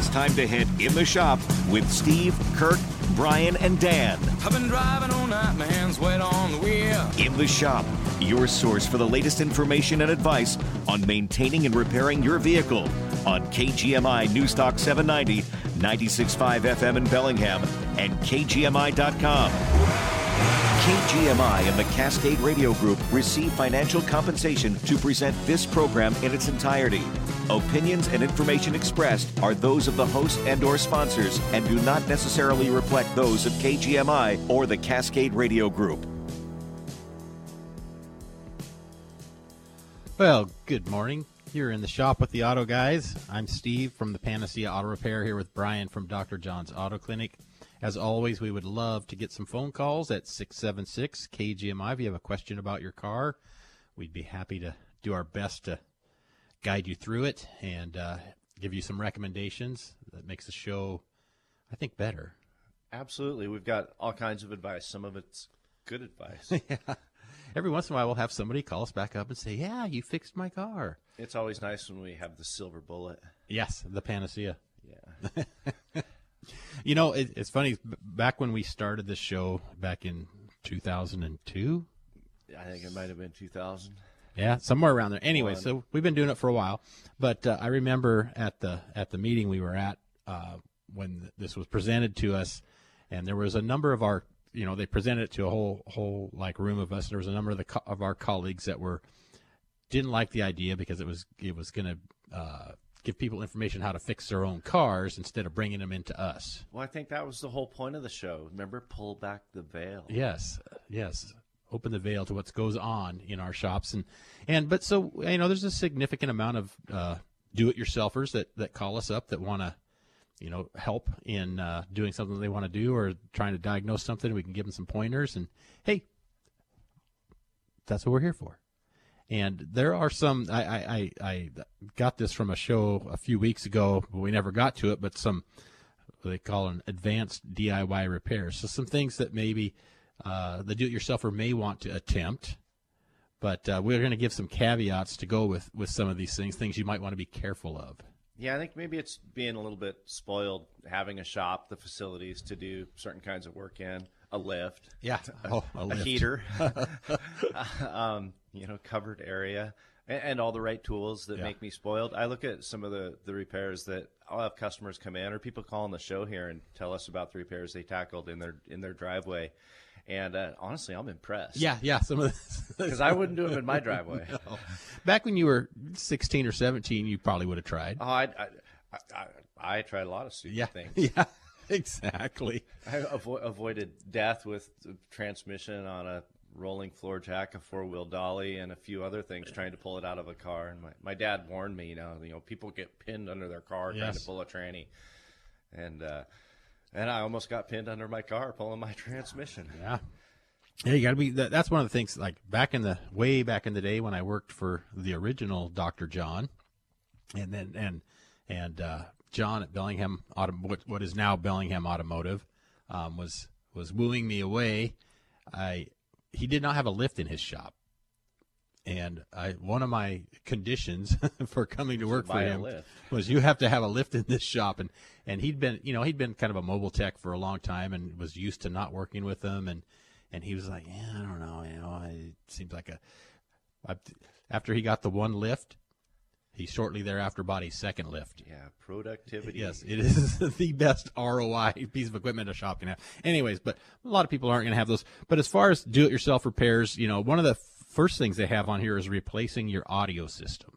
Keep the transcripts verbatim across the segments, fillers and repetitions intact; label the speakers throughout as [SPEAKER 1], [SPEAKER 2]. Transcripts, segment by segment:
[SPEAKER 1] time to head in the shop with Steve, Kirk, Brian, and Dan.
[SPEAKER 2] I've been driving all night, my hands wet on the wheel.
[SPEAKER 1] In the Shop, your source for the latest information and advice on maintaining and repairing your vehicle on K G M I Newstalk seven ninety, ninety-six point five F M in Bellingham, and K G M I dot com. K G M I and the Cascade Radio Group receive financial compensation to present this program in its entirety. Opinions and information expressed are those of the host and or sponsors and do not necessarily reflect those of K G M I or the Cascade Radio Group.
[SPEAKER 3] Well, good morning. You're in the shop with the Auto Guys. I'm Steve from the Panacea Auto Repair here with Brian from Doctor John's Auto Clinic. As always, we would love to get some phone calls at six seven six K G M I. If you have a question about your car, we'd be happy to do our best to guide you through it and uh, give you some recommendations that makes the show, I think, better.
[SPEAKER 4] Absolutely. We've got all kinds of advice. Some of it's good advice.
[SPEAKER 3] Yeah. Every once in a while, we'll have somebody call us back up and say, yeah, you fixed my car.
[SPEAKER 4] It's always nice when we have the silver bullet.
[SPEAKER 3] Yes, the Panacea.
[SPEAKER 4] Yeah.
[SPEAKER 3] You know, it, it's funny. Back when we started this show back in two thousand two.
[SPEAKER 4] I think it might have been two thousand.
[SPEAKER 3] Yeah, somewhere around there. Anyway,
[SPEAKER 4] One.
[SPEAKER 3] so we've been doing it for a while. But uh, I remember at the at the meeting we were at uh, when this was presented to us, and there was a number of our, you know, they presented it to a whole whole like room of us. And there was a number of the co- of our colleagues that were didn't like the idea because it was it was going to uh, give people information how to fix their own cars instead of bringing them into us.
[SPEAKER 4] Well, I think that was the whole point of the show. Remember, pull back the veil.
[SPEAKER 3] Yes, yes. Open the veil to what goes on in our shops. And, and but so, you know, there's a significant amount of uh, do-it-yourselfers that, that call us up that want to, you know, help in uh, doing something they want to do or trying to diagnose something. We can give them some pointers. And, hey, that's what we're here for. And there are some, I, I, I, I got this from a show a few weeks ago, but we never got to it, but some, what they call an advanced D I Y repairs. So some things that maybe uh, the do-it-yourselfer may want to attempt, but uh, we're going to give some caveats to go with, with some of these things, things you might want to be careful of.
[SPEAKER 4] Yeah, I think maybe it's being a little bit spoiled, having a shop, the facilities to do certain kinds of work in, a lift,
[SPEAKER 3] Yeah,
[SPEAKER 4] a,
[SPEAKER 3] oh, a
[SPEAKER 4] a
[SPEAKER 3] lift.
[SPEAKER 4] heater, um, you know, covered area, and, and all the right tools that
[SPEAKER 3] Yeah.
[SPEAKER 4] make me spoiled. I look at some of the, the repairs that I'll have customers come in or people call on the show here and tell us about the repairs they tackled in their in their driveway. And uh, honestly, I'm impressed.
[SPEAKER 3] Yeah, yeah, some of this.
[SPEAKER 4] Because I wouldn't do them in my driveway.
[SPEAKER 3] No. Back when you were sixteen or seventeen, you probably would have tried.
[SPEAKER 4] Oh, I, I, I, I tried a lot of stupid
[SPEAKER 3] Yeah,
[SPEAKER 4] things.
[SPEAKER 3] yeah, exactly.
[SPEAKER 4] I avo- avoided death with the transmission on a rolling floor jack, a four-wheel dolly, and a few other things trying to pull it out of a car. And my, my dad warned me, you know, you know, people get pinned under their car trying
[SPEAKER 3] Yes.
[SPEAKER 4] to pull a tranny. And uh, and I almost got pinned under my car pulling my transmission.
[SPEAKER 3] Yeah. Yeah, you got to be. That, that's one of the things. Like back in the way back in the day when I worked for the original Doctor John, and then and and uh, John at Bellingham Auto, what, what is now Bellingham Automotive, um, was was wooing me away. I he did not have a lift in his shop, and I one of my conditions for coming to work for
[SPEAKER 4] buy a
[SPEAKER 3] him
[SPEAKER 4] lift.
[SPEAKER 3] was you have to have a lift in this shop. And and he'd been you know he'd been kind of a mobile tech for a long time and was used to not working with them. And And he was like, yeah, I don't know, you know, it seems like a. After he got the one lift, he shortly thereafter bought a second lift.
[SPEAKER 4] Yeah, productivity.
[SPEAKER 3] Yes, it is the best R O I piece of equipment a shop can have. Anyways, but a lot of people aren't going to have those. But as far as do-it-yourself repairs, you know, one of the first things they have on here is replacing your audio system.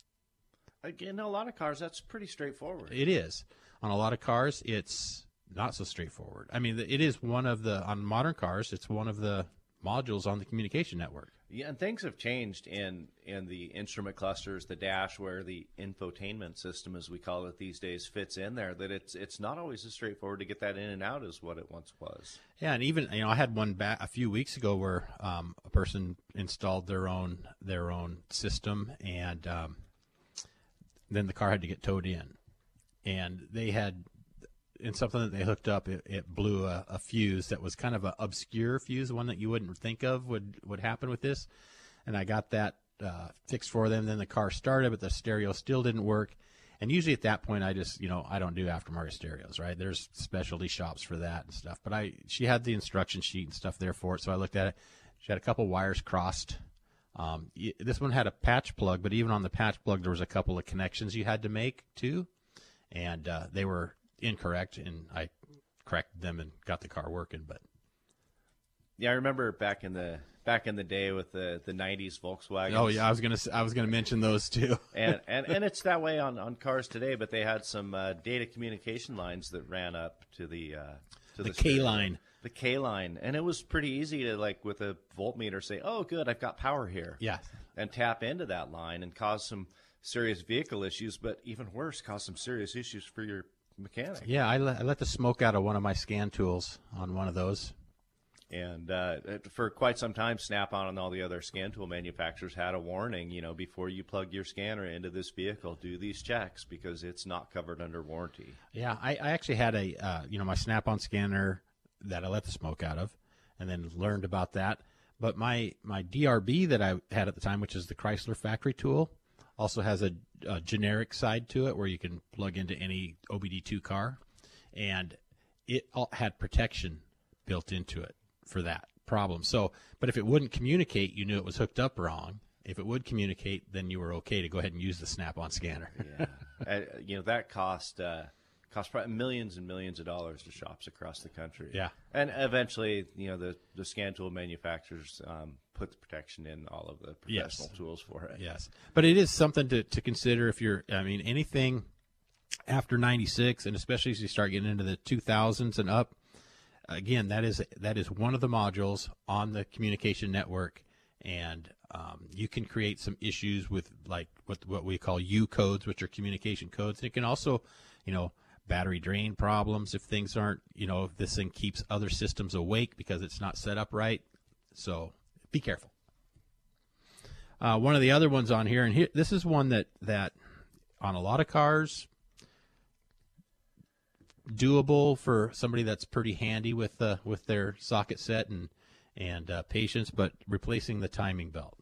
[SPEAKER 4] Again, a lot of cars, that's pretty straightforward.
[SPEAKER 3] It is. On a lot of cars, it's not so straightforward. I mean, it is one of the, on modern cars, it's one of the modules on the communication network.
[SPEAKER 4] Yeah, and things have changed in, in the instrument clusters, the dash, where the infotainment system, as we call it these days, fits in there, that it's it's not always as straightforward to get that in and out as what it once was.
[SPEAKER 3] Yeah, and even, you know, I had one back a few weeks ago where um, a person installed their own their own system, and um, then the car had to get towed in. And they had, in something that they hooked up, it, it blew a, a fuse that was kind of an obscure fuse, one that you wouldn't think of would, would happen with this. And I got that uh, fixed for them. Then the car started, but the stereo still didn't work. and usually at that point, I just, you know, I don't do aftermarket stereos, right? There's specialty shops for that and stuff. But I, she had the instruction sheet and stuff there for it, so I looked at it. She had a couple wires crossed. Um, this one had a patch plug, but even on the patch plug, there was a couple of connections you had to make too, and uh, they were incorrect, and I corrected them and got the car working. But
[SPEAKER 4] yeah, I remember back in the back in the day with the, the nineties Volkswagen.
[SPEAKER 3] Oh yeah, I was gonna I was gonna mention those too.
[SPEAKER 4] and, and and it's that way on, on cars today, but they had some uh, data communication lines that ran up to the uh, to
[SPEAKER 3] the
[SPEAKER 4] the
[SPEAKER 3] K line.
[SPEAKER 4] The K line, and it was pretty easy to, like, with a voltmeter say, "Oh, good, I've got power here."
[SPEAKER 3] Yeah,
[SPEAKER 4] and tap into that line and cause some serious vehicle issues, but even worse, cause some serious issues for your mechanic.
[SPEAKER 3] Yeah, I let, I let the smoke out of one of my scan tools on one of those.
[SPEAKER 4] And uh, for quite some time, Snap-on and all the other scan tool manufacturers had a warning, you know, before you plug your scanner into this vehicle, do these checks because it's not covered under warranty.
[SPEAKER 3] Yeah, I, I actually had a, uh, you know, my Snap-on scanner that I let the smoke out of, and then learned about that. But my, my D R B that I had at the time, which is the Chrysler factory tool, also has a, a generic side to it where you can plug into any O B D two car, and it all had protection built into it for that problem. So, but if it wouldn't communicate, you knew it was hooked up wrong. If it would communicate, then you were okay to go ahead and use the Snap-on scanner.
[SPEAKER 4] Yeah, uh, you know, that cost uh, cost probably millions and millions of dollars to shops across the country.
[SPEAKER 3] Yeah,
[SPEAKER 4] and eventually, you know, the the scan tool manufacturers um, put the protection in all of the professional
[SPEAKER 3] yes.
[SPEAKER 4] tools for it.
[SPEAKER 3] Yes, but it is something to to consider if you're. I mean, anything after ninety-six, and especially as you start getting into the two thousands and up. Again, that is that is one of the modules on the communication network, and um, you can create some issues with like what what we call U codes, which are communication codes. And it can also, you know, battery drain problems if things aren't, you know, if this thing keeps other systems awake because it's not set up right. So be careful. Uh, one of the other ones on here, and here this is one that that on a lot of cars. Doable for somebody that's pretty handy with uh, with their socket set and and uh, patience, but replacing the timing belt.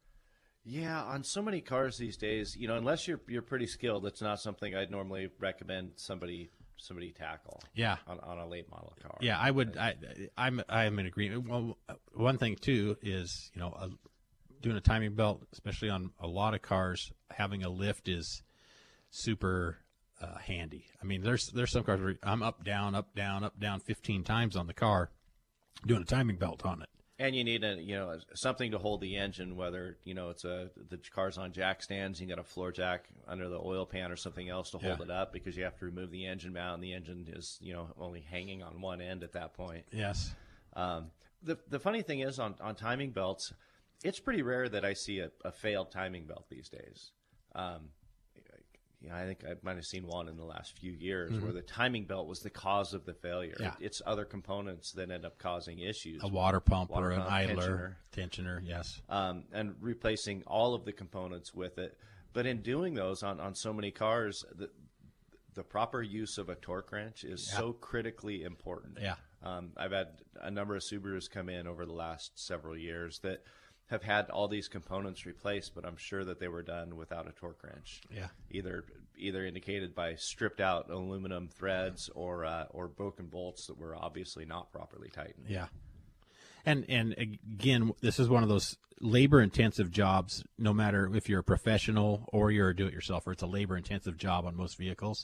[SPEAKER 4] Yeah, on so many cars these days, you know, unless you're you're pretty skilled, it's not something I'd normally recommend somebody somebody tackle.
[SPEAKER 3] Yeah,
[SPEAKER 4] on, on a late model car.
[SPEAKER 3] Yeah, I would. I I'm I'm in agreement. Well, one thing too is, you know, a, doing a timing belt, especially on a lot of cars, having a lift is super. Uh, handy. I mean, there's there's some cars where I'm up, down, up, down, up, down fifteen times on the car doing a timing belt on it.
[SPEAKER 4] And you need a you know something to hold the engine, whether you know it's a the car's on jack stands, you got a floor jack under the oil pan or something else to hold
[SPEAKER 3] yeah.
[SPEAKER 4] it up because you have to remove the engine mount, and the engine is you know only hanging on one end at that point.
[SPEAKER 3] Yes.
[SPEAKER 4] Um, the the funny thing is on on timing belts, it's pretty rare that I see a, a failed timing belt these days. Um, Yeah, I think I might have seen one in the last few years mm-hmm. where the timing belt was the cause of the failure.
[SPEAKER 3] Yeah.
[SPEAKER 4] It's other components that end up causing issues.
[SPEAKER 3] A water pump
[SPEAKER 4] water
[SPEAKER 3] or an
[SPEAKER 4] pump,
[SPEAKER 3] idler, tensioner, tensioner yes.
[SPEAKER 4] Um, and replacing all of the components with it. But in doing those on, on so many cars, the, the proper use of a torque wrench is yeah. so critically important.
[SPEAKER 3] Yeah.
[SPEAKER 4] Um, I've had a number of Subarus come in over the last several years that have had all these components replaced, but I'm sure that they were done without a torque wrench.
[SPEAKER 3] Yeah.
[SPEAKER 4] Either either indicated by stripped out aluminum threads or uh, or broken bolts that were obviously not properly tightened.
[SPEAKER 3] Yeah. And and again, this is one of those labor intensive jobs, no matter if you're a professional or you're a do-it-yourselfer, it's a labor intensive job on most vehicles.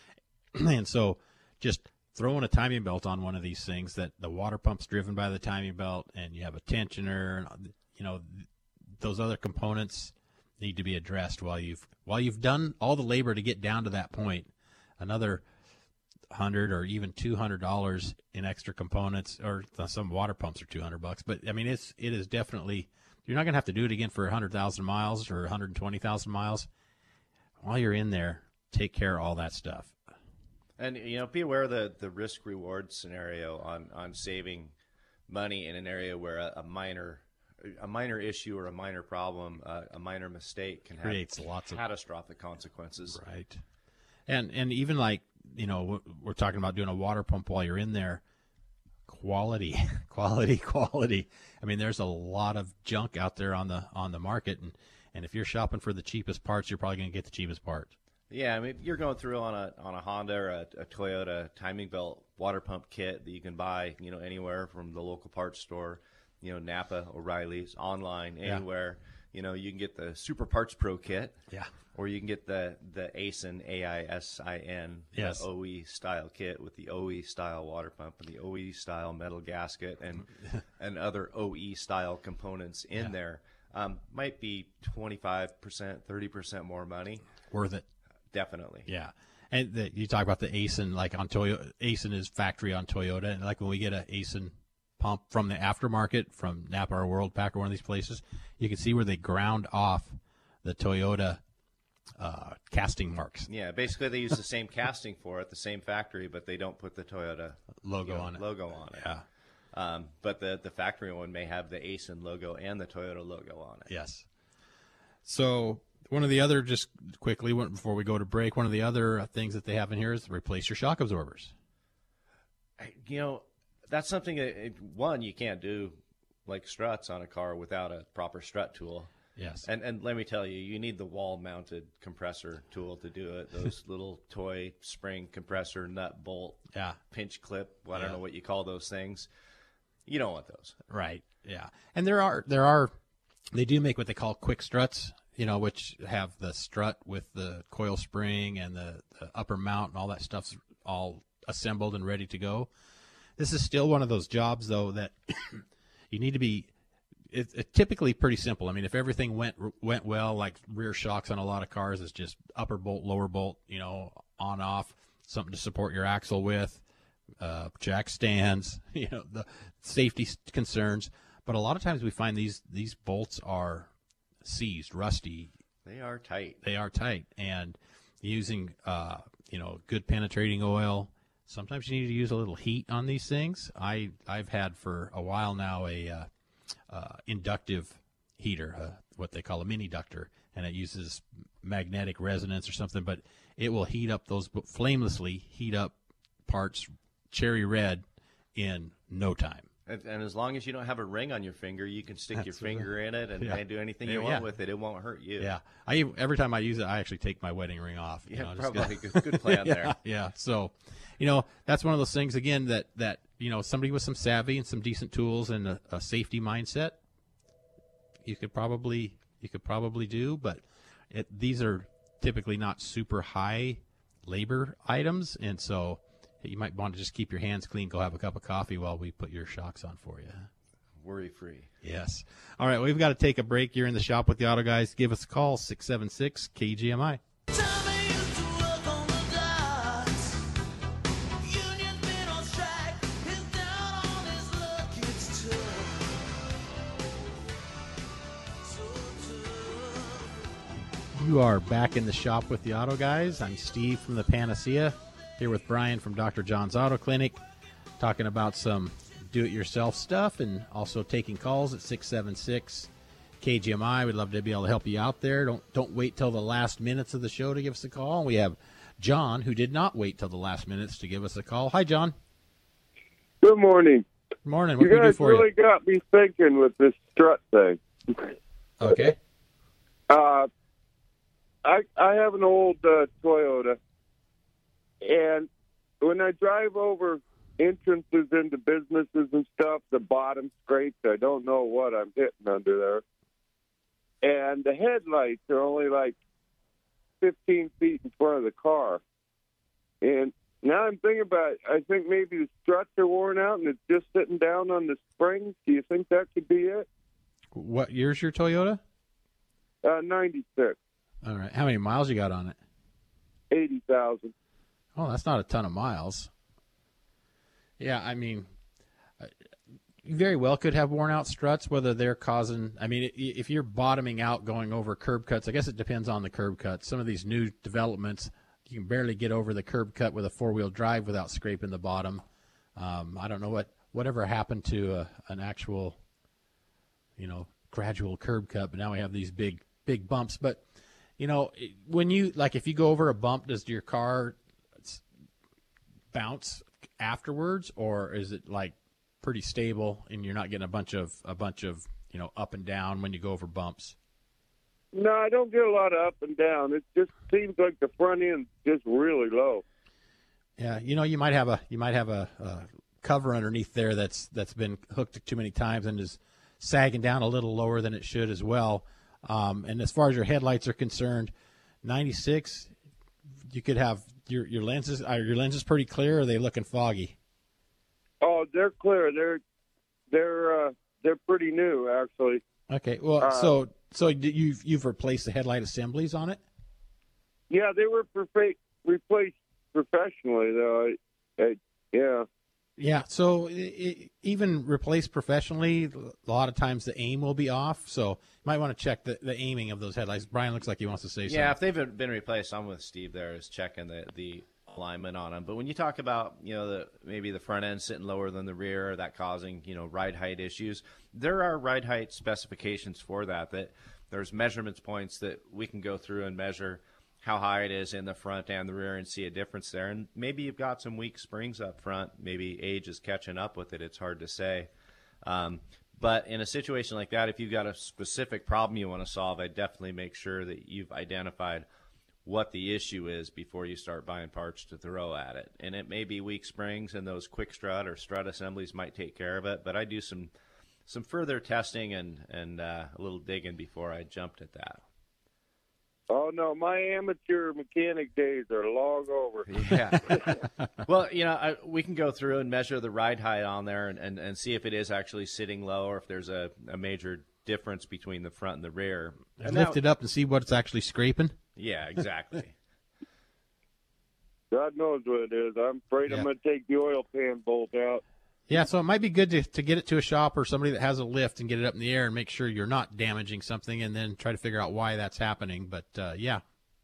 [SPEAKER 3] And so just throwing a timing belt on one of these things that the water pump's driven by the timing belt and you have a tensioner, you know, those other components need to be addressed while you've while you've done all the labor to get down to that point. Another hundred or even two hundred dollars in extra components, or some water pumps are two hundred bucks. But I mean, it's it is definitely, you're not going to have to do it again for a hundred thousand miles or one hundred twenty thousand miles. While you're in there, take care of all that stuff.
[SPEAKER 4] And you know, be aware of the the risk reward scenario on on saving money in an area where a, a minor a minor issue or a minor problem, uh, a minor mistake can
[SPEAKER 3] creates
[SPEAKER 4] have
[SPEAKER 3] lots of
[SPEAKER 4] catastrophic consequences.
[SPEAKER 3] Right. And and even like, you know, we're talking about doing a water pump while you're in there. Quality, quality, quality. I mean, there's a lot of junk out there on the on the market, and, and if you're shopping for the cheapest parts, you're probably going to get the cheapest part.
[SPEAKER 4] Yeah, I mean, you're going through on a on a Honda or a, a Toyota timing belt water pump kit that you can buy, you know, anywhere from the local parts store, you know, Napa, O'Reilly's, online, anywhere. Yeah. You know, you can get the Super Parts Pro kit. Yeah. Or you can get the the AISIN, A I S I N,
[SPEAKER 3] yes.
[SPEAKER 4] the O E style kit with the O E style water pump and the O E style metal gasket and and other O E style components in yeah. there. Um, might be twenty-five percent, thirty percent more money.
[SPEAKER 3] Worth it.
[SPEAKER 4] Definitely.
[SPEAKER 3] Yeah. And the, you talk about the AISIN, like on Toyota, AISIN is factory on Toyota. And like when we get an AISIN pump from the aftermarket, from Napa or World Pack or one of these places, you can see where they ground off the Toyota uh, casting marks.
[SPEAKER 4] Yeah, basically they use the same casting for it, the same factory, but they don't put the Toyota
[SPEAKER 3] logo
[SPEAKER 4] you know,
[SPEAKER 3] on it.
[SPEAKER 4] Logo on it.
[SPEAKER 3] Yeah.
[SPEAKER 4] Um, but the, the factory one may have the AISIN logo and the Toyota logo on it.
[SPEAKER 3] Yes. So one of the other, just quickly before we go to break, one of the other things that they have in here is replace your shock absorbers.
[SPEAKER 4] You know, that's something that, one, you can't do like struts on a car without a proper strut tool.
[SPEAKER 3] Yes.
[SPEAKER 4] And and let me tell you, you need the wall-mounted compressor tool to do it. Those little toy spring compressor, nut, bolt,
[SPEAKER 3] yeah.
[SPEAKER 4] pinch clip, well, I
[SPEAKER 3] yeah.
[SPEAKER 4] don't know what you call those things. You don't want those.
[SPEAKER 3] Right, yeah. And there are, there are, they do make what they call quick struts, you know, which have the strut with the coil spring and the, the upper mount and all that stuff's all assembled and ready to go. This is still one of those jobs, though, that you need to be It's it typically pretty simple. I mean, if everything went went well, like rear shocks on a lot of cars, it's just upper bolt, lower bolt, you know, on off, something to support your axle with, uh, jack stands, you know, the safety concerns. But a lot of times we find these these bolts are seized, rusty.
[SPEAKER 4] They are tight.
[SPEAKER 3] They are tight, and using uh, you know, good penetrating oil. Sometimes you need to use a little heat on these things. I I've had for a while now a uh, Uh, inductive heater, uh, what they call a mini ductor, and it uses magnetic resonance or something, but it will heat up those, flamelessly heat up parts cherry red in no time.
[SPEAKER 4] And, and as long as you don't have a ring on your finger, you can stick
[SPEAKER 3] That's
[SPEAKER 4] your finger in it and,
[SPEAKER 3] yeah.
[SPEAKER 4] and do anything
[SPEAKER 3] Yeah,
[SPEAKER 4] you want
[SPEAKER 3] yeah.
[SPEAKER 4] with it. It won't hurt you.
[SPEAKER 3] Yeah, I every time I use it, I actually take my wedding ring off. You
[SPEAKER 4] Yeah,
[SPEAKER 3] know, just
[SPEAKER 4] probably a good, good plan
[SPEAKER 3] yeah,
[SPEAKER 4] there.
[SPEAKER 3] Yeah, so, you know, that's one of those things, again, that, that you know, somebody with some savvy and some decent tools and a, a safety mindset, you could probably you could probably do, but it, these are typically not super high labor items, and so you might want to just keep your hands clean, go have a cup of coffee while we put your shocks on for you.
[SPEAKER 4] Worry-free.
[SPEAKER 3] Yes. All right, we've got to take a break. You're in the shop with the Auto Guys. Give us a call, six seven six K G M I. You are back in the shop with the Auto Guys. I'm Steve from the Panacea, here with Brian from Doctor John's Auto Clinic, talking about some do-it-yourself stuff and also taking calls at six seven six K G M I. We'd love to be able to help you out there. Don't don't wait till the last minutes of the show to give us a call. We have John, who did not wait till the last minutes to give us a call. Hi, John.
[SPEAKER 5] Good morning.
[SPEAKER 3] Good morning. What
[SPEAKER 5] you
[SPEAKER 3] can we do
[SPEAKER 5] guys
[SPEAKER 3] for
[SPEAKER 5] really
[SPEAKER 3] you?
[SPEAKER 5] got me thinking with this strut thing.
[SPEAKER 3] Okay.
[SPEAKER 5] Uh, I I have an old uh, Toyota, and when I drive over entrances into businesses and stuff, the bottom scrapes. I don't know what I'm hitting under there, and the headlights are only like fifteen feet in front of the car. And now I'm thinking about it, I think maybe the struts are worn out and it's just sitting down on the springs. Do you think that could be it?
[SPEAKER 3] What year's your Toyota?
[SPEAKER 5] Uh, ninety-six.
[SPEAKER 3] All right. How many miles you got on it?
[SPEAKER 5] eighty thousand.
[SPEAKER 3] Oh, that's not a ton of miles. Yeah, I mean, you very well could have worn out struts, whether they're causing, I mean, if you're bottoming out going over curb cuts, I guess it depends on the curb cut. Some of these new developments, you can barely get over the curb cut with a four-wheel drive without scraping the bottom. Um, I don't know what whatever happened to a, an actual, you know, gradual curb cut, but now we have these big, big bumps. But, you know, when you, like if you go over a bump, does your car bounce afterwards, or is it like pretty stable and you're not getting a bunch of, a bunch of, you know, up and down when you go over bumps?
[SPEAKER 5] No, I don't get a lot of up and down. It just seems like the front end's just really low.
[SPEAKER 3] Yeah, you know, you might have a you might have a, a cover underneath there that's that's been hooked too many times and is sagging down a little lower than it should as well. Um, and as far as your headlights are concerned, ninety-six, you could have your your lenses. Are your lenses pretty clear? Or are they looking foggy?
[SPEAKER 5] Oh, they're clear. They're they're uh, they're pretty new, actually.
[SPEAKER 3] Okay. Well, uh, so so you've you've replaced the headlight assemblies on it?
[SPEAKER 5] Yeah, they were perfe- replaced professionally, though. I, I, yeah.
[SPEAKER 3] Yeah. So it, even replaced professionally, a lot of times the aim will be off. So you might want to check the, the aiming of those headlights. Brian looks like he wants to say something.
[SPEAKER 4] Yeah, if they've been replaced, I'm with Steve there, is checking the, the alignment on them. But when you talk about, you know, the maybe the front end sitting lower than the rear, that causing, you know, ride height issues, there are ride height specifications for that. That there's measurements points that we can go through and measure how high it is in the front and the rear and see a difference there. And maybe you've got some weak springs up front. Maybe age is catching up with it. It's hard to say. Um, but in a situation like that, if you've got a specific problem you want to solve, I definitely make sure that you've identified what the issue is before you start buying parts to throw at it. And it may be weak springs, and those quick strut or strut assemblies might take care of it. But I do some some further testing and, and uh, a little digging before I jumped at that.
[SPEAKER 5] Oh, no, my amateur mechanic days are long over.
[SPEAKER 4] Yeah. Well, you know, I, we can go through and measure the ride height on there and, and, and see if it is actually sitting low or if there's a, a major difference between the front and the rear.
[SPEAKER 3] And lift it up and see what it's actually scraping.
[SPEAKER 4] Yeah, exactly.
[SPEAKER 5] God knows what it is. I'm afraid
[SPEAKER 3] Yeah.
[SPEAKER 5] I'm going to take the oil pan bolt out.
[SPEAKER 3] Yeah, so it might be good to, to get it to a shop or somebody that has a lift and get it up in the air and make sure you're not damaging something and then try to figure out why that's happening. But, uh, yeah.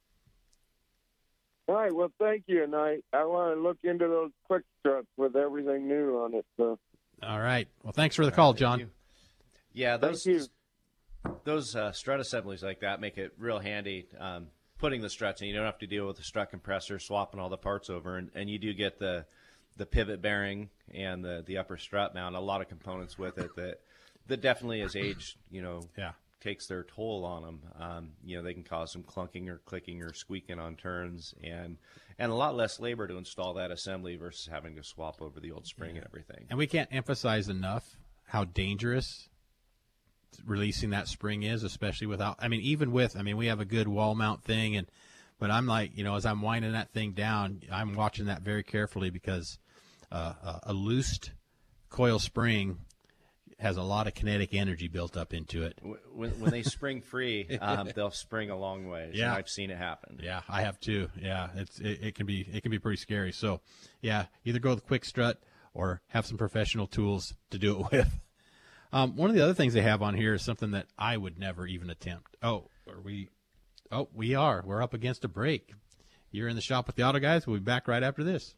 [SPEAKER 5] All right, well, thank you. And I, I want to look into those quick struts with everything new on it. So.
[SPEAKER 3] All right. Well, thanks for the call, John.
[SPEAKER 4] Yeah, those
[SPEAKER 5] Thank you.
[SPEAKER 4] those uh, strut assemblies like that make it real handy um, putting the struts in. You don't have to deal with the strut compressor, swapping all the parts over, and, and you do get the the pivot bearing and the, the upper strut mount, a lot of components with it that that definitely as age, you know,
[SPEAKER 3] Yeah.
[SPEAKER 4] takes their toll on them. Um, you know, they can cause some clunking or clicking or squeaking on turns, and and a lot less labor to install that assembly versus having to swap over the old spring and everything.
[SPEAKER 3] And we can't emphasize enough how dangerous releasing that spring is, especially without, I mean, even with, I mean, we have a good wall mount thing, and but I'm like, you know, as I'm winding that thing down, I'm watching that very carefully because uh, a, a loosed coil spring has a lot of kinetic energy built up into it.
[SPEAKER 4] When, when they spring free, um, they'll spring a long ways.
[SPEAKER 3] Yeah.
[SPEAKER 4] And I've seen it happen.
[SPEAKER 3] Yeah, I have too. Yeah, it's it, it can be it can be pretty scary. So, yeah, either go with quick strut or have some professional tools to do it with. Um, one of the other things they have on here is something that I would never even attempt. Oh, are we? Oh, we are. We're up against a break. You're in the shop with the Auto Guys. We'll be back right after this.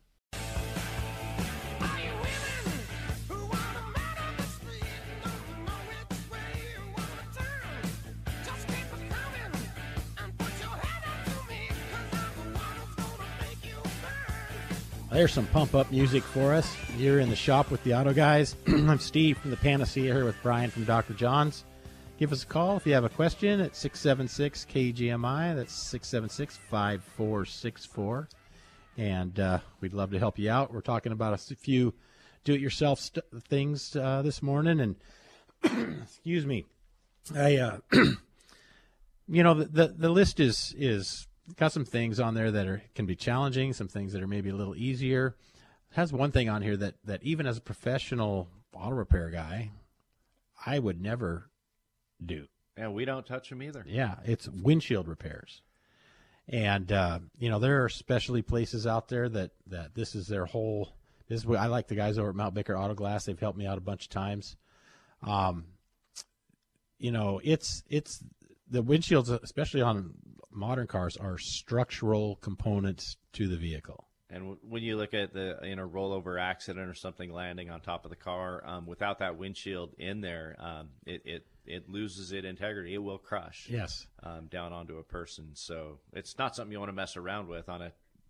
[SPEAKER 3] There's some pump-up music for us. You're in the shop with the Auto Guys. I'm Steve from the Panacea here with Brian from Doctor John's. Give us a call if you have a question at six seven six K G M I. That's six seven six, five four six four. And uh, we'd love to help you out. We're talking about a few do-it-yourself st- things uh, this morning. And, excuse me, I, uh, you know, the, the, the list is is... got some things on there that are can be challenging, some things that are maybe a little easier. It has one thing on here that, that even as a professional auto repair guy, I would never do.
[SPEAKER 4] And we don't touch them either.
[SPEAKER 3] Yeah, it's windshield repairs. And, uh, you know, there are specialty places out there that, that this is their whole – this is what I like the guys over at Mount Baker Auto Glass. They've helped me out a bunch of times. Um, you know, it's it's the windshields, especially on modern cars, are structural components to the vehicle.
[SPEAKER 4] And w- when you look at the you know rollover accident or something landing on top of the car, um, without that windshield in there, um, it, it it loses its integrity. It will crush.
[SPEAKER 3] Yes.
[SPEAKER 4] Um, down onto a person. So it's not something you want to mess around with on a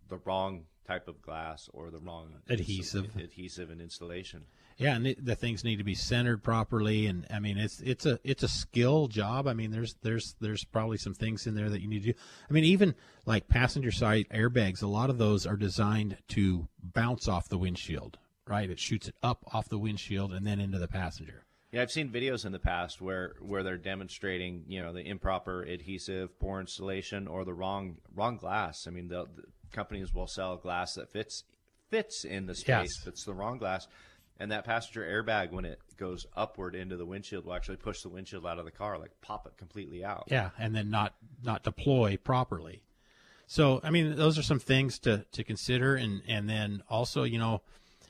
[SPEAKER 4] the wrong type of glass or the wrong
[SPEAKER 3] adhesive
[SPEAKER 4] adhesive and installation.
[SPEAKER 3] Yeah, and the, the things need to be centered properly, and I mean it's it's a it's a skill job. I mean there's there's there's probably some things in there that you need to do. I mean even like passenger side airbags, a lot of those are designed to bounce off the windshield, right? It shoots it up off the windshield and then into the passenger.
[SPEAKER 4] Yeah, I've seen videos in the past where, where they're demonstrating, you know, the improper adhesive, poor installation, or the wrong wrong glass. I mean, the companies will sell glass that fits fits in the space,
[SPEAKER 3] yes.
[SPEAKER 4] but it's the wrong glass. And that passenger airbag, when it goes upward into the windshield, will actually push the windshield out of the car, like pop it completely out.
[SPEAKER 3] Yeah, and then not not deploy properly. So, I mean, those are some things to, to consider. And, and then also, you know,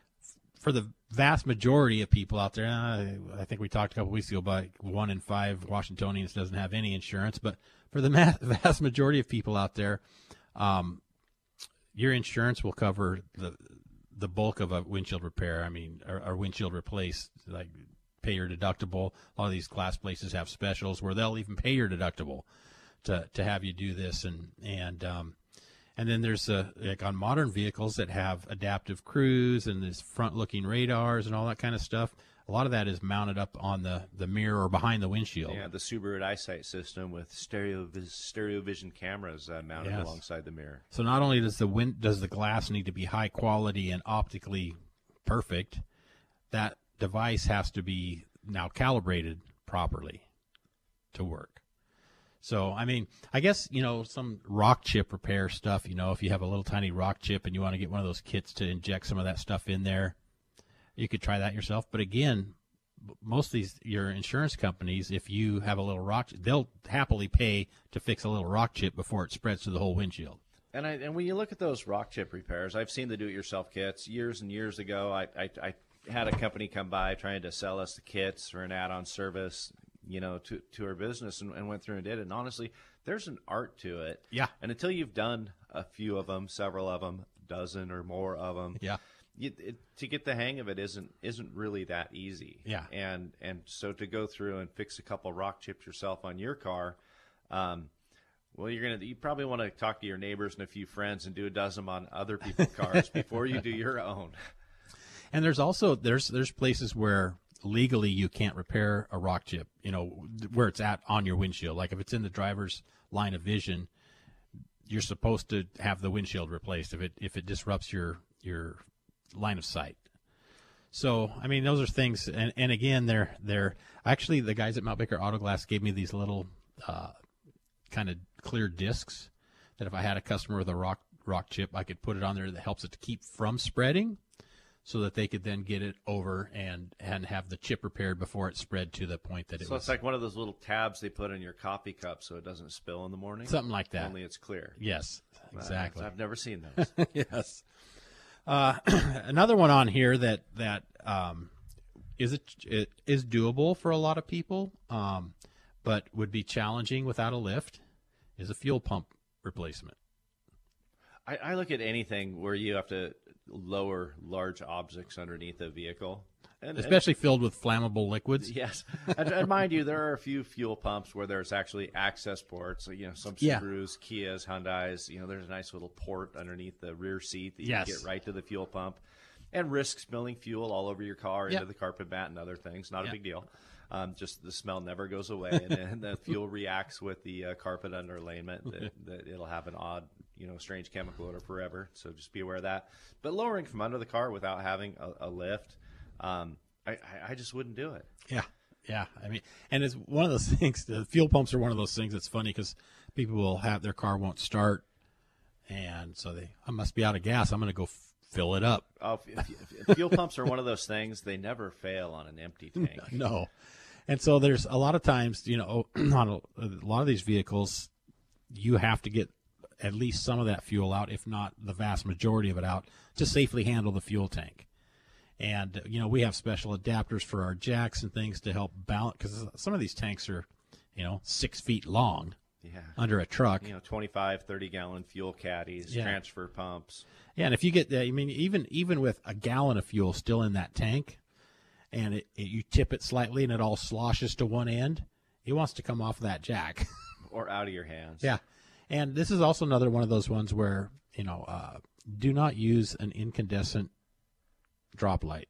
[SPEAKER 3] for the vast majority of people out there, uh, I think we talked a couple weeks ago about one in five Washingtonians doesn't have any insurance. But for the ma- vast majority of people out there, um, your insurance will cover the the bulk of a windshield repair. I mean, or, or windshield replace, like pay your deductible. A lot of these glass places have specials where they'll even pay your deductible to to have you do this. And and um, and then there's a, like on modern vehicles that have adaptive cruise and this front-looking radars and all that kind of stuff. A lot of that is mounted up on the, the mirror or behind the windshield.
[SPEAKER 4] Yeah, the Subaru EyeSight system with stereo stereo vision cameras uh, mounted
[SPEAKER 3] yes.
[SPEAKER 4] alongside the mirror.
[SPEAKER 3] So not only does the wind does the glass need to be high quality and optically perfect, that device has to be now calibrated properly to work. So, I mean, I guess, you know, some rock chip repair stuff, you know, if you have a little tiny rock chip and you want to get one of those kits to inject some of that stuff in there, you could try that yourself. But again, most of these, your insurance companies, if you have a little rock, they'll happily pay to fix a little rock chip before it spreads to the whole windshield.
[SPEAKER 4] And I, and when you look at those rock chip repairs, I've seen the do-it-yourself kits years and years ago. I, I, I had a company come by trying to sell us the kits for an add-on service, you know, to, to our business, and, and went through and did it. And honestly, there's an art to it.
[SPEAKER 3] Yeah.
[SPEAKER 4] And until you've done a few of them, several of them, dozen or more of them,
[SPEAKER 3] Yeah.
[SPEAKER 4] You, it, to get the hang of it isn't isn't really that easy.
[SPEAKER 3] Yeah.
[SPEAKER 4] And and so to go through and fix a couple rock chips yourself on your car, um, well, you're gonna you probably want to talk to your neighbors and a few friends and do a dozen on other people's cars before you do your own.
[SPEAKER 3] And there's also there's there's places where legally you can't repair a rock chip, you know, where it's at on your windshield. Like if it's in the driver's line of vision, you're supposed to have the windshield replaced if it if it disrupts your your line of sight. So, I mean, those are things, and, and again, they're they're actually the guys at Mount Baker Auto Glass gave me these little uh, kind of clear discs that if I had a customer with a rock rock chip, I could put it on there that helps it to keep from spreading, so that they could then get it over and and have the chip repaired before it spread to the point that it
[SPEAKER 4] So
[SPEAKER 3] was.
[SPEAKER 4] it's like one of those little tabs they put in your coffee cup so it doesn't spill in the morning.
[SPEAKER 3] Something like that.
[SPEAKER 4] Only it's clear.
[SPEAKER 3] Yes, exactly.
[SPEAKER 4] Uh, I've never seen those.
[SPEAKER 3] Yes. Uh, another one on here that that um, is a, it is doable for a lot of people, um, but would be challenging without a lift, is a fuel pump replacement.
[SPEAKER 4] I, I look at anything where you have to lower large objects underneath a vehicle. And,
[SPEAKER 3] Especially filled with flammable liquids.
[SPEAKER 4] and, yes. and, and mind you, there are a few fuel pumps where there's actually access ports. So, you know, some
[SPEAKER 3] Yeah.
[SPEAKER 4] Subarus, Kias, Hyundais, you know, there's a nice little port underneath the rear seat that you
[SPEAKER 3] Yes.
[SPEAKER 4] can get right to the fuel pump and risk spilling fuel all over your car,
[SPEAKER 3] Yeah.
[SPEAKER 4] into the carpet mat and other things. Not
[SPEAKER 3] Yeah.
[SPEAKER 4] a big deal. Um, just the smell never goes away, and then the fuel reacts with the uh, carpet underlayment. That, that it'll have an odd, you know, strange chemical odor forever. So just be aware of that. But lowering from under the car without having a, a lift, um, I, I just wouldn't do it.
[SPEAKER 3] Yeah, yeah. I mean, and it's one of those things. The fuel pumps are one of those things that's funny because people will have their car won't start, and so they I must be out of gas. I'm going to go f- fill it up.
[SPEAKER 4] Oh, if, if, if fuel pumps are one of those things. They never fail on an empty tank.
[SPEAKER 3] No. And so there's a lot of times, you know, on a, a lot of these vehicles, you have to get at least some of that fuel out, if not the vast majority of it out, to safely handle the fuel tank. And, you know, we have special adapters for our jacks and things to help balance, because some of these tanks are, you know, six feet long
[SPEAKER 4] Yeah.
[SPEAKER 3] under a truck.
[SPEAKER 4] You know, twenty-five, thirty gallon fuel caddies,
[SPEAKER 3] Yeah.
[SPEAKER 4] transfer pumps.
[SPEAKER 3] Yeah, and if you get that, I mean, even even with a gallon of fuel still in that tank, and it, it, you tip it slightly and it all sloshes to one end, it wants to come off that jack.
[SPEAKER 4] Or out of your hands.
[SPEAKER 3] Yeah. And this is also another one of those ones where, you know, uh, do not use an incandescent drop light.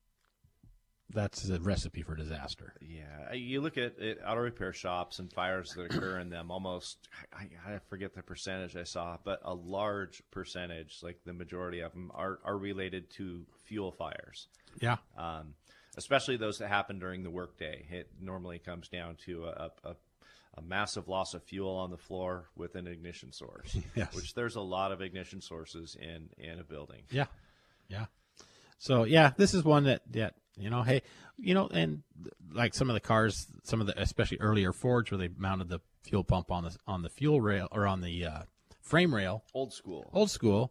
[SPEAKER 3] That's a recipe for disaster.
[SPEAKER 4] Yeah, you look at, at auto repair shops and fires that occur in them. Almost, I, I forget the percentage I saw, but a large percentage, like the majority of them, are are related to fuel fires.
[SPEAKER 3] Yeah.
[SPEAKER 4] Um, especially those that happen during the workday. It normally comes down to a, a, a massive loss of fuel on the floor with an ignition source.
[SPEAKER 3] Yes.
[SPEAKER 4] Which there's a lot of ignition sources in in a building.
[SPEAKER 3] Yeah. Yeah. So yeah, this is one that that. You know, hey, you know, and like some of the cars, some of the, especially earlier Fords, where they mounted the fuel pump on the on the fuel rail or on the uh, frame rail.
[SPEAKER 4] Old school.
[SPEAKER 3] Old school.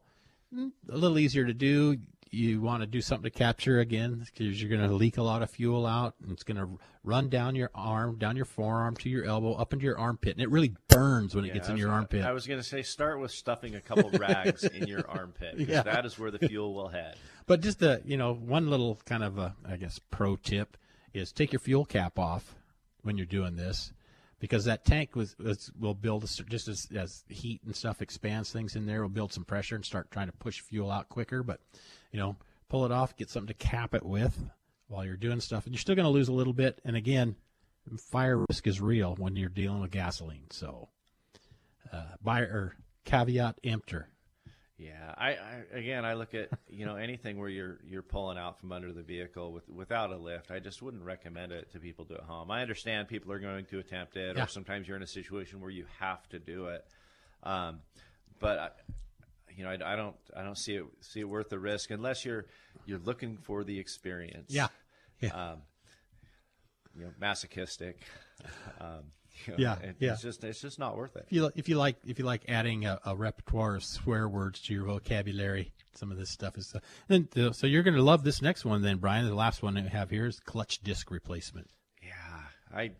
[SPEAKER 3] A little easier to do. You want to do something to capture again because you're going to leak a lot of fuel out, and it's going to run down your arm, down your forearm to your elbow, up into your armpit, and it really burns when it
[SPEAKER 4] Yeah,
[SPEAKER 3] gets
[SPEAKER 4] I
[SPEAKER 3] in
[SPEAKER 4] was
[SPEAKER 3] your
[SPEAKER 4] gonna-
[SPEAKER 3] armpit.
[SPEAKER 4] I was going to say start with stuffing a couple rags in your armpit because
[SPEAKER 3] Yeah.
[SPEAKER 4] that is where the fuel will head.
[SPEAKER 3] But just the, you know, one little kind of a, I guess, pro tip is take your fuel cap off when you're doing this, because that tank was, was will build a, cer- just as, as heat and stuff expands things in there, will build some pressure and start trying to push fuel out quicker. But, you know, pull it off, get something to cap it with while you're doing stuff, and you're still going to lose a little bit. And again, fire risk is real when you're dealing with gasoline. So, uh, buy or caveat emptor.
[SPEAKER 4] Yeah, I, I again I look at you know anything where you're you're pulling out from under the vehicle with without a lift. I just wouldn't recommend it to people do at home. I understand people are going to attempt it,
[SPEAKER 3] Yeah.
[SPEAKER 4] or sometimes you're in a situation where you have to do it. Um, but I, you know I, I don't I don't see it see it worth the risk unless you're you're looking for the experience.
[SPEAKER 3] Yeah. Yeah.
[SPEAKER 4] Um, you know, masochistic. Um, you know,
[SPEAKER 3] Yeah,
[SPEAKER 4] it-
[SPEAKER 3] yeah.
[SPEAKER 4] It's just it's just not worth it.
[SPEAKER 3] If you if you like if you like adding a, a repertoire of swear words to your vocabulary, some of this stuff is. Uh, and uh, so you're going to love this next one, then, Brian. The last one that we have here is clutch disc replacement.
[SPEAKER 4] Yeah, I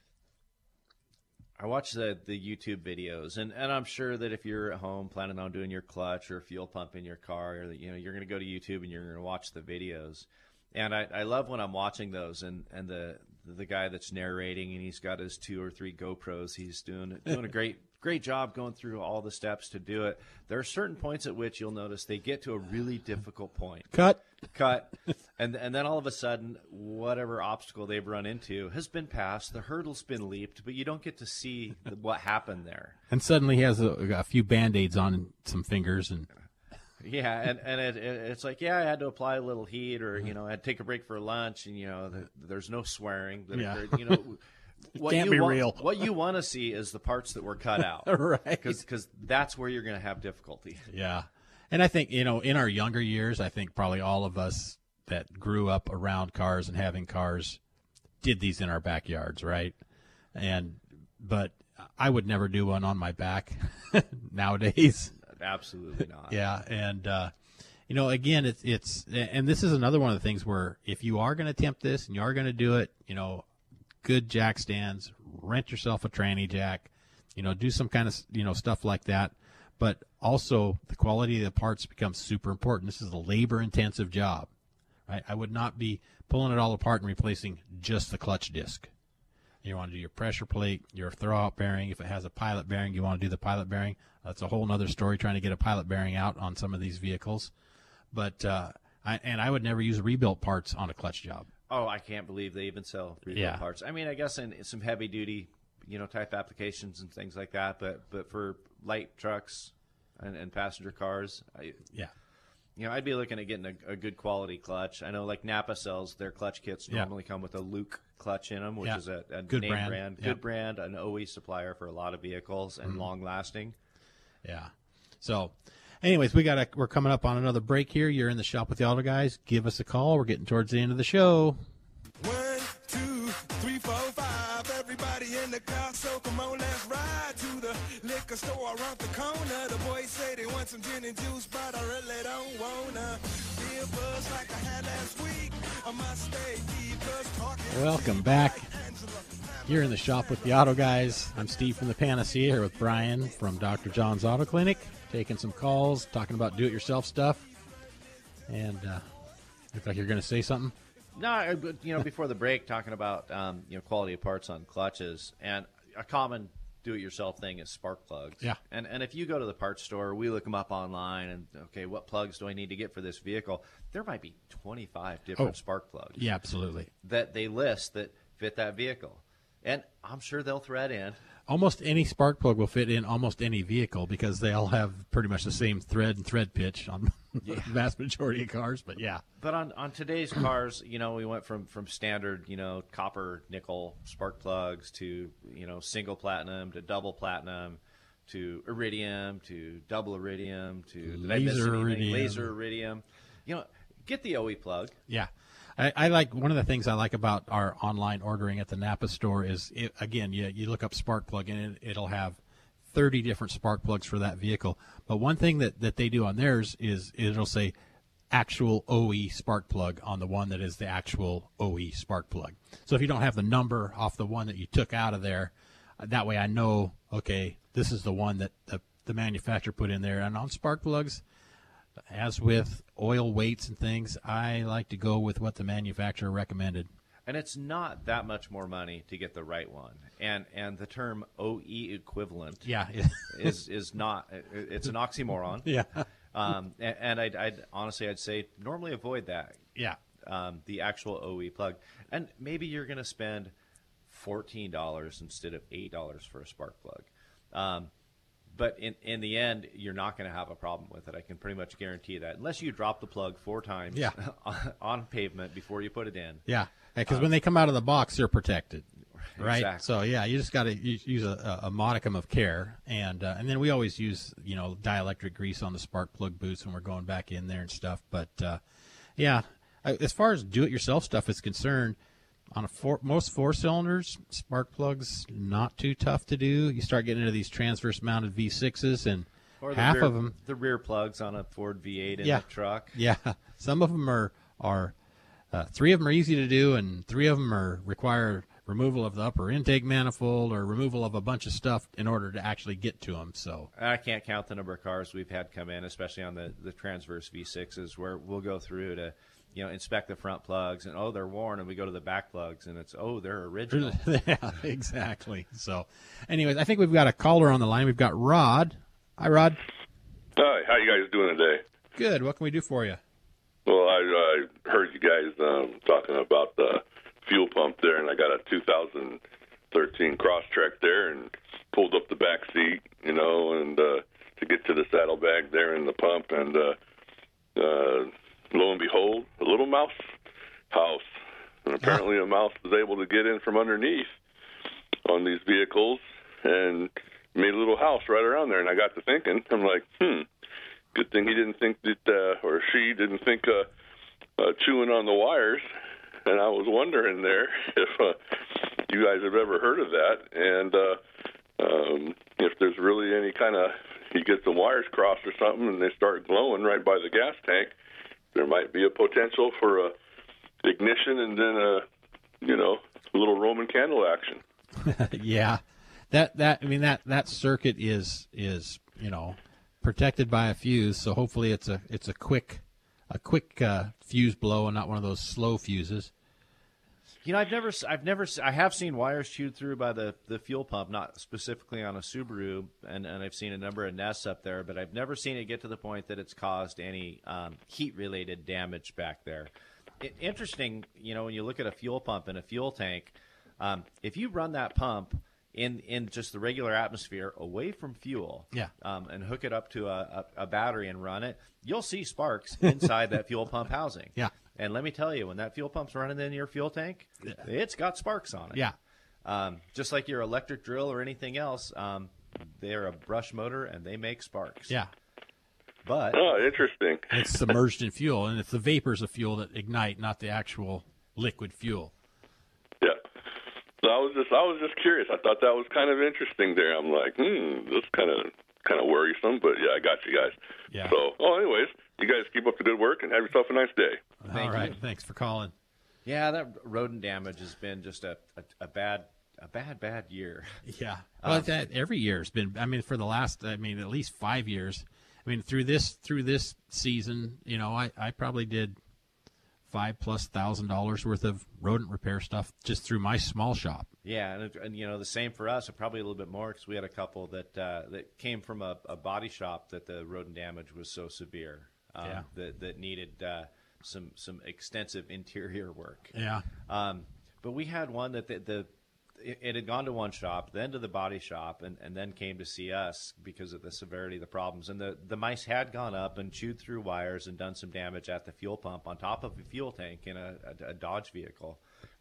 [SPEAKER 4] I watch the the YouTube videos, and, and I'm sure that if you're at home planning on doing your clutch or fuel pump in your car, or you know you're going to go to YouTube and you're going to watch the videos. And I, I love when I'm watching those, and, and the the guy that's narrating, and he's got his two or three GoPros. He's doing doing a great great job going through all the steps to do it. There are certain points at which you'll notice they get to a really difficult point.
[SPEAKER 3] Cut.
[SPEAKER 4] Cut, and and then all of a sudden, whatever obstacle they've run into has been passed. The hurdle's been leaped, but you don't get to see the, what happened there.
[SPEAKER 3] And suddenly he has a, a few Band-Aids on some fingers, and
[SPEAKER 4] Yeah, and and it, it, it's like, yeah, I had to apply a little heat, or you know, I had to take a break for lunch, and you know, the, there's no swearing. That
[SPEAKER 3] Yeah.
[SPEAKER 4] occurred, you know, what
[SPEAKER 3] Can't
[SPEAKER 4] you
[SPEAKER 3] be
[SPEAKER 4] want,
[SPEAKER 3] real.
[SPEAKER 4] What you want to see is the parts that were cut out,
[SPEAKER 3] Right.
[SPEAKER 4] Because that's where you're going to have difficulty.
[SPEAKER 3] yeah. And I think, you know, in our younger years, I think probably all of us that grew up around cars and having cars did these in our backyards, right? And but I would never do one on my back nowadays.
[SPEAKER 4] Absolutely not.
[SPEAKER 3] Yeah, and uh, you know, again, it's it's and this is another one of the things where if you are going to attempt this and you are going to do it, you know, good jack stands, rent yourself a tranny jack, you know, do some kind of you know stuff like that. But also, the quality of the parts becomes super important. This is a labor-intensive job, right? I would not be pulling it all apart and replacing just the clutch disc. You want to do your pressure plate, your throwout bearing. If it has a pilot bearing, you want to do the pilot bearing. That's a whole other story, trying to get a pilot bearing out on some of these vehicles. But uh, I, and I would never use rebuilt parts on a clutch job.
[SPEAKER 4] Oh, I can't believe they even sell rebuilt
[SPEAKER 3] Yeah.
[SPEAKER 4] parts. I mean, I guess in some heavy duty, you know, type applications and things like that. But but for light trucks and, and passenger cars, I,
[SPEAKER 3] Yeah.
[SPEAKER 4] you know, I'd be looking at getting a, a good quality clutch. I know, like Napa sells their clutch kits
[SPEAKER 3] Yeah.
[SPEAKER 4] normally come with a Luke clutch in them, which
[SPEAKER 3] Yeah.
[SPEAKER 4] is a, a
[SPEAKER 3] Good
[SPEAKER 4] name
[SPEAKER 3] brand.
[SPEAKER 4] brand,
[SPEAKER 3] Yeah.
[SPEAKER 4] good brand, an O E supplier for a lot of vehicles and long lasting.
[SPEAKER 3] Yeah. So, anyways, we got to we're coming up on another break here. You're in the shop with the auto guys. Give us a call. We're getting towards the end of the show.
[SPEAKER 6] One, two, three, four, five. Everybody in the car, so come on, let's ride to the liquor store around the corner. The boys say they want some gin and juice, but I really don't wanna be a buzz like I had last week. I must stay deep, 'cause talking.
[SPEAKER 3] Welcome back. You're in the shop with the auto guys. I'm Steve from the Panacea here with Brian from Doctor John's Auto Clinic, taking some calls, talking about do-it-yourself stuff. And uh, look like you're going to say something.
[SPEAKER 4] No, I- but, you know, before the break, talking about um, you know quality of parts on clutches, and a common do-it-yourself thing is spark plugs.
[SPEAKER 3] Yeah.
[SPEAKER 4] And and if you go to the parts store, we look them up online, and okay, what plugs do I need to get for this vehicle? There might be twenty-five different
[SPEAKER 3] Oh.
[SPEAKER 4] spark plugs.
[SPEAKER 3] Yeah, absolutely.
[SPEAKER 4] That they list that fit that vehicle, and I'm sure they'll thread in.
[SPEAKER 3] Almost any spark plug will fit in almost any vehicle because they all have pretty much the same thread and thread pitch on the vast majority of cars. But yeah,
[SPEAKER 4] But on, on today's cars, you know, we went from, from standard, you know, copper, nickel spark plugs to, you know, single platinum to double platinum to iridium to double iridium to did I miss
[SPEAKER 3] Laser
[SPEAKER 4] anything?
[SPEAKER 3] iridium.
[SPEAKER 4] laser iridium. You know, get the O E plug.
[SPEAKER 3] yeah. I, I like one of the things I like about our online ordering at the Napa store is, it, again, you, you look up spark plug and it, it'll have thirty different spark plugs for that vehicle. But one thing that, that they do on theirs is it'll say actual O E spark plug on the one that is the actual O E spark plug. So if you don't have the number off the one that you took out of there, uh, that way I know, okay, this is the one that the, the manufacturer put in there. And on spark plugs, as with oil weights and things, I like to go with what the manufacturer recommended.
[SPEAKER 4] And it's not that much more money to get the right one. And and the term O E equivalent
[SPEAKER 3] Yeah.
[SPEAKER 4] is is not, it's an oxymoron.
[SPEAKER 3] yeah.
[SPEAKER 4] Um, and and I'd, I'd honestly, I'd say normally avoid that.
[SPEAKER 3] Yeah.
[SPEAKER 4] Um, the actual O E plug. And maybe you're going to spend fourteen dollars instead of eight dollars for a spark plug. Um, but in, in the end, you're not going to have a problem with it. I can pretty much guarantee that. Unless you drop the plug four times
[SPEAKER 3] Yeah.
[SPEAKER 4] on, on pavement before you put it in.
[SPEAKER 3] Yeah. Because when they come out of the box, they're protected. Right.
[SPEAKER 4] Exactly.
[SPEAKER 3] So, yeah, you just got to use a, a modicum of care. And uh, and then we always use, you know, dielectric grease on the spark plug boots when we're going back in there and stuff. But, uh, yeah, as far as do-it-yourself stuff is concerned, on a four, most four-cylinders, spark plugs, not too tough to do. You start getting into these transverse-mounted V sixes, and
[SPEAKER 4] Or the
[SPEAKER 3] half
[SPEAKER 4] rear,
[SPEAKER 3] of them,
[SPEAKER 4] the rear plugs on a Ford V eight in
[SPEAKER 3] Yeah.
[SPEAKER 4] the truck.
[SPEAKER 3] yeah, some of them are, are uh, three of them are easy to do, and three of them are require removal of the upper intake manifold or removal of a bunch of stuff in order to actually get to them. So,
[SPEAKER 4] I can't count the number of cars we've had come in, especially on the, the transverse V sixes, where we'll go through to, you know, inspect the front plugs, and, oh, they're worn, and we go to the back plugs, and it's, oh, they're original.
[SPEAKER 3] yeah, exactly. So, anyways, I think we've got a caller on the line. We've got Rod. Hi, Rod.
[SPEAKER 7] Hi, how you guys doing today?
[SPEAKER 3] Good. What can we do for you?
[SPEAKER 7] Well, I, I heard you guys um, talking about the fuel pump there, and I got a two thousand thirteen Crosstrek there, and pulled up the back seat, you know, and uh, to get to the saddlebag there in the pump, and uh, uh, lo and behold, a little mouse house, and apparently a mouse was able to get in from underneath on these vehicles, and made a little house right around there. And I got to thinking, I'm like, hmm, good thing he didn't think that, uh, or she didn't think uh, uh, chewing on the wires. And I was wondering there if uh, you guys have ever heard of that, and uh, um, if there's really any kind of, you get some wires crossed or something and they start glowing right by the gas tank, there might be a potential for a ignition and then a, you know, a little Roman candle action.
[SPEAKER 3] yeah, that that I mean that that circuit is is you know protected by a fuse, so hopefully it's a it's a quick a quick uh, fuse blow and not one of those slow fuses.
[SPEAKER 4] You know, I've never, I've never, I have seen wires chewed through by the, the fuel pump, not specifically on a Subaru, and, and I've seen a number of nests up there, but I've never seen it get to the point that it's caused any um, heat-related damage back there. It, interesting, you know, when you look at a fuel pump and a fuel tank, um, if you run that pump in, in just the regular atmosphere away from fuel,
[SPEAKER 3] Yeah.
[SPEAKER 4] um, and hook it up to a, a, a battery and run it, you'll see sparks inside that fuel pump housing.
[SPEAKER 3] Yeah.
[SPEAKER 4] And let me tell you, when that fuel pump's running in your fuel tank, it's got sparks on it.
[SPEAKER 3] Yeah.
[SPEAKER 4] Um, just like your electric drill or anything else, um, they're a brush motor and they make sparks.
[SPEAKER 3] Yeah.
[SPEAKER 4] But
[SPEAKER 7] Oh, interesting.
[SPEAKER 3] It's submerged in fuel, and it's the vapors of fuel that ignite, not the actual liquid fuel.
[SPEAKER 7] Yeah. So I was just I was just curious. I thought that was kind of interesting there. I'm like, hmm, this kind of kind of worrisome, but yeah, I got you guys.
[SPEAKER 3] Yeah.
[SPEAKER 7] So, oh, anyways, you guys keep up the good work and have yourself a nice day.
[SPEAKER 4] Thank
[SPEAKER 3] All right.
[SPEAKER 4] you.
[SPEAKER 3] Thanks for calling.
[SPEAKER 4] yeah, that rodent damage has been just a, a, a bad, a bad, bad year.
[SPEAKER 3] Yeah. Well, that every year has been. I mean, for the last, I mean, at least five years. I mean, through this through this season, you know, I, I probably did five plus thousand dollars worth of rodent repair stuff just through my small shop.
[SPEAKER 4] Yeah, and, and you know the same for us, probably a little bit more because we had a couple that uh, that came from a, a body shop that the rodent damage was so severe um,
[SPEAKER 3] Yeah.
[SPEAKER 4] that that needed uh, some some extensive interior work.
[SPEAKER 3] Yeah.
[SPEAKER 4] Um, but we had one that the, the it, it had gone to one shop, then to the body shop, and, and then came to see us because of the severity of the problems. And the, the mice had gone up and chewed through wires and done some damage at the fuel pump on top of a fuel tank in a, a, a Dodge vehicle.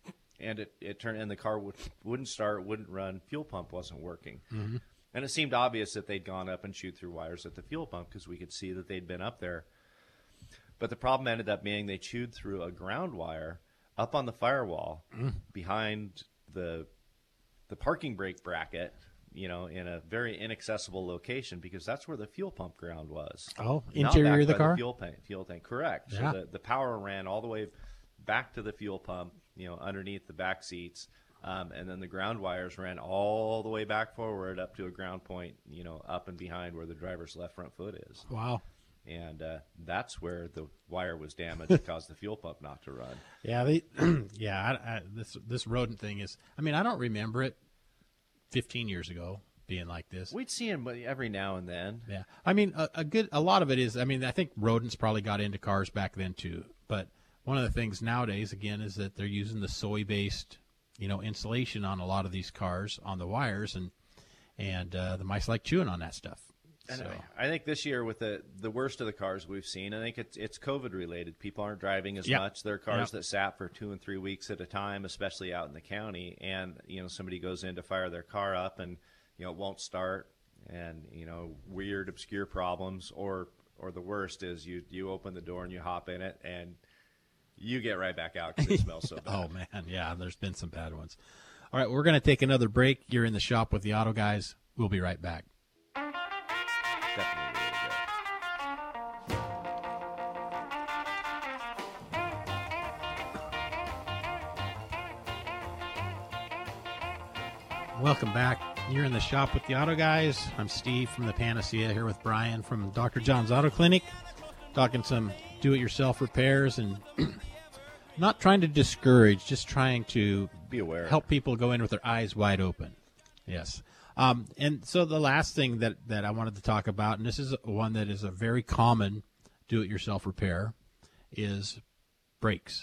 [SPEAKER 4] And it, it turned, and the car would, wouldn't start, wouldn't run. Fuel pump wasn't working. Mm-hmm. And it seemed obvious that they'd gone up and chewed through wires at the fuel pump because we could see that they'd been up there. But the problem ended up being they chewed through a ground wire up on the firewall mm. behind the the parking brake bracket, you know, in a very inaccessible location because that's where the fuel pump ground was.
[SPEAKER 3] Oh,
[SPEAKER 4] Not
[SPEAKER 3] interior
[SPEAKER 4] back
[SPEAKER 3] of the
[SPEAKER 4] by
[SPEAKER 3] car?
[SPEAKER 4] The fuel tank, fuel tank, correct.
[SPEAKER 3] Yeah.
[SPEAKER 4] So the, the power ran all the way back to the fuel pump, you know, underneath the back seats. Um, and then the ground wires ran all the way back forward up to a ground point, you know, up and behind where the driver's left front foot is.
[SPEAKER 3] Wow.
[SPEAKER 4] And uh, that's where the wire was damaged and caused the fuel pump not to run.
[SPEAKER 3] Yeah, they, yeah. I, I, this this rodent thing is. I mean, I don't remember it fifteen years ago being like this.
[SPEAKER 4] We'd see them every now and then.
[SPEAKER 3] Yeah, I mean, a, a good a lot of it is. I mean, I think rodents probably got into cars back then too. But one of the things nowadays, again, is that they're using the soy-based, you know, insulation on a lot of these cars on the wires, and and uh, the mice like chewing on that stuff. So.
[SPEAKER 4] I think this year with the the worst of the cars we've seen, I think it's it's COVID related. People aren't driving as
[SPEAKER 3] Yep.
[SPEAKER 4] much. There are cars
[SPEAKER 3] Yep.
[SPEAKER 4] that sat for two and three weeks at a time, especially out in the county. And you know, somebody goes in to fire their car up, and you know, it won't start, and you know, weird, obscure problems, or or the worst is you you open the door and you hop in it, and you get right back out because it smells so bad.
[SPEAKER 3] Oh man, yeah, there's been some bad ones. All right, we're going to take another break. You're in the shop with the Auto Guys. We'll be right back.
[SPEAKER 4] Definitely really good.
[SPEAKER 3] Welcome back. You're in the shop with the Auto Guys. I'm Steve from the Panacea here with Brian from Doctor John's Auto Clinic, talking some do-it-yourself repairs and not trying to discourage, just trying to
[SPEAKER 4] Be aware.
[SPEAKER 3] help people go in with their eyes wide open. Yes. Um, and so the last thing that, that I wanted to talk about, and this is one that is a very common do-it-yourself repair, is brakes.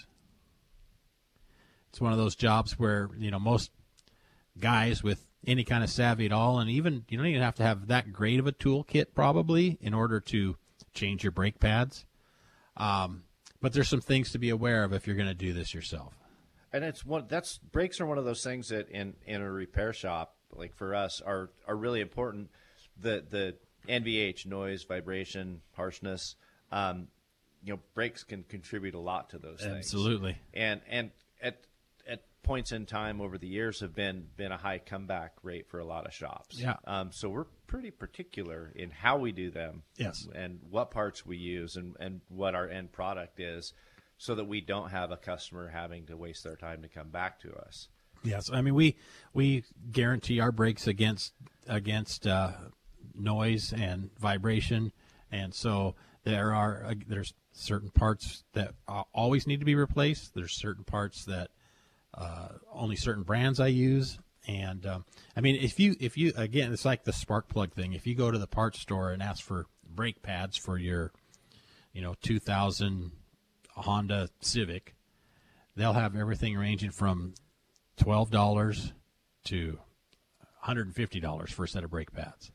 [SPEAKER 3] It's one of those jobs where, you know, most guys with any kind of savvy at all, and even you don't even have to have that great of a toolkit probably in order to change your brake pads. Um, but there's some things to be aware of if you're going to do this yourself.
[SPEAKER 4] And it's one that's brakes are one of those things that in, in a repair shop, like for us, are are really important. The the N V H, noise, vibration, harshness, um, you know, brakes can contribute a lot to those things.
[SPEAKER 3] Absolutely.
[SPEAKER 4] And and at at points in time over the years have been been a high comeback rate for a lot of shops.
[SPEAKER 3] Yeah.
[SPEAKER 4] Um, so we're pretty particular in how we do them.
[SPEAKER 3] Yes.
[SPEAKER 4] And what parts we use and, and what our end product is, so that we don't have a customer having to waste their time to come back to us.
[SPEAKER 3] Yes, I mean we we guarantee our brakes against against uh, noise and vibration, and so there are uh, there's certain parts that uh, always need to be replaced. There's certain parts that uh, only certain brands I use, and um, I mean if you if you again it's like the spark plug thing. If you go to the parts store and ask for brake pads for your you know two thousand Honda Civic, they'll have everything ranging from twelve dollars to one hundred fifty dollars for a set of brake pads.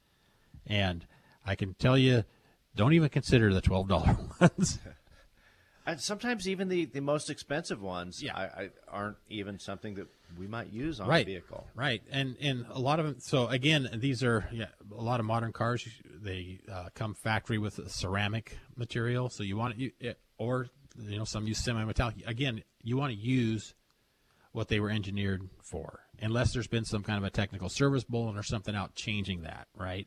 [SPEAKER 3] And I can tell you, don't even consider the twelve dollar ones.
[SPEAKER 4] And sometimes even the, the most expensive ones
[SPEAKER 3] Yeah.
[SPEAKER 4] I, I, aren't even something that we might use on
[SPEAKER 3] Right.
[SPEAKER 4] a vehicle.
[SPEAKER 3] Right. And and a lot of them, so again, these are, yeah, a lot of modern cars, they uh, come factory with a ceramic material. So you want to, you, or, you know, some use semi-metallic. Again, you want to use what they were engineered for, unless there's been some kind of a technical service bulletin or something out changing that, right?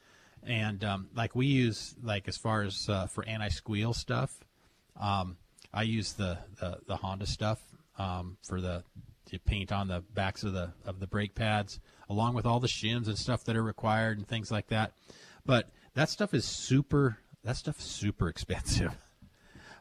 [SPEAKER 3] And um, like we use, like as far as uh, for anti-squeal stuff, um, I use the, the, the Honda stuff um, for the to paint on the backs of the of the brake pads, along with all the shims and stuff that are required and things like that. But that stuff is super. That stuff is super expensive.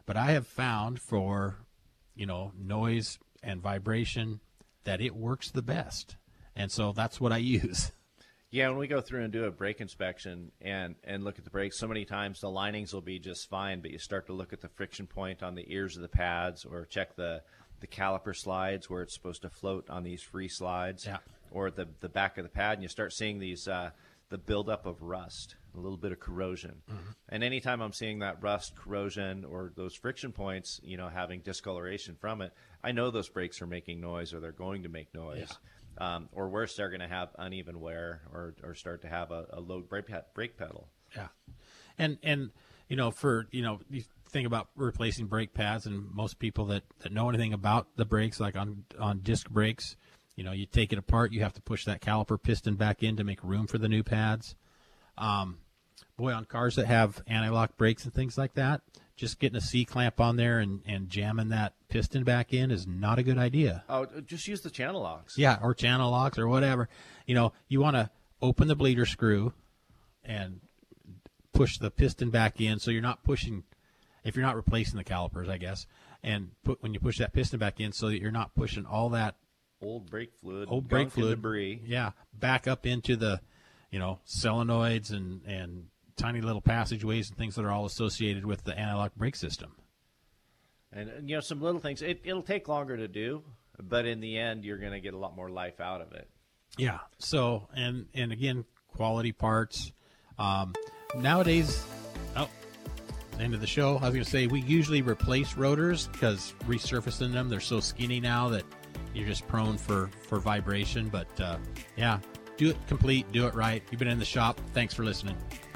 [SPEAKER 3] But I have found for, you know, noise and vibration that it works the best. And so that's what I use.
[SPEAKER 4] Yeah, when we go through and do a brake inspection and, and look at the brakes, so many times the linings will be just fine, but you start to look at the friction point on the ears of the pads, or check the, the caliper slides where it's supposed to float on these free slides,
[SPEAKER 3] yeah.
[SPEAKER 4] or the, the back of the pad, and you start seeing these uh, the buildup of rust, a little bit of corrosion. Mm-hmm. And anytime I'm seeing that rust, corrosion, or those friction points, you know, having discoloration from it, I know those brakes are making noise, or they're going to make noise. Yeah. Um, or worse, they're going to have uneven wear, or, or start to have a, a low brake, brake pedal.
[SPEAKER 3] Yeah, and and you know, for you know, you think about replacing brake pads, and most people that, that know anything about the brakes, like on on disc brakes, you know, you take it apart, you have to push that caliper piston back in to make room for the new pads. Um, boy, on cars that have anti-lock brakes and things like that, just getting a C-clamp on there and, and jamming that piston back in is not a good idea.
[SPEAKER 4] Oh, just use the channel locks.
[SPEAKER 3] Yeah, or channel locks or whatever. You know, you want to open the bleeder screw and push the piston back in, so you're not pushing, if you're not replacing the calipers, I guess, and put when you push that piston back in so that you're not pushing all that
[SPEAKER 4] old brake fluid,
[SPEAKER 3] old brake fluid,
[SPEAKER 4] debris.
[SPEAKER 3] Yeah, back up into the, you know, solenoids and, and tiny little passageways and things that are all associated with the anti-lock brake system.
[SPEAKER 4] And, and, you know, some little things. It, it'll take longer to do, but in the end, you're going to get a lot more life out of it.
[SPEAKER 3] Yeah. So, and, and again, quality parts. Um, nowadays, oh, end of the show, I was going to say we usually replace rotors because resurfacing them, they're so skinny now that you're just prone for, for vibration. But, uh, yeah, do it complete, do it right. You've been in the shop. Thanks for listening.